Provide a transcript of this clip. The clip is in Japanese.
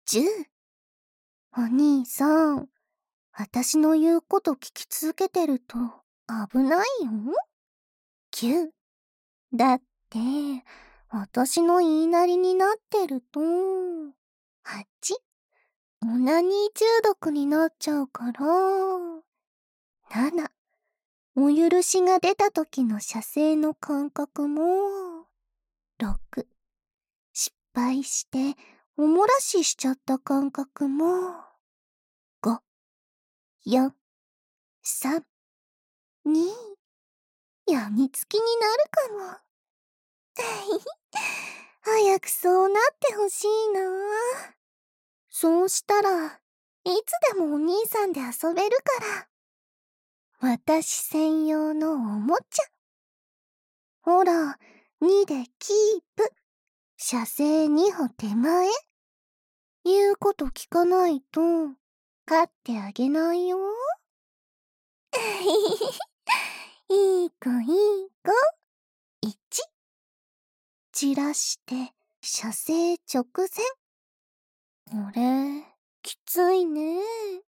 10。お兄さん、私の言うこと聞き続けてると危ないよ。9。だって、私の言いなりになってると、8。オナニー中毒になっちゃうから、7。お許しが出た時の射精の感覚も、6。失敗しておもらししちゃった感覚も、5、4、3、2、やみつきになるかも。早くそうなってほしいな。そうしたらいつでもお兄さんで遊べるから。私専用のおもちゃ。ほら、2でキープ。射精2歩手前。言うこと聞かないと飼ってあげないよ。いい子いい子。1。散らして射精直前。これきついね。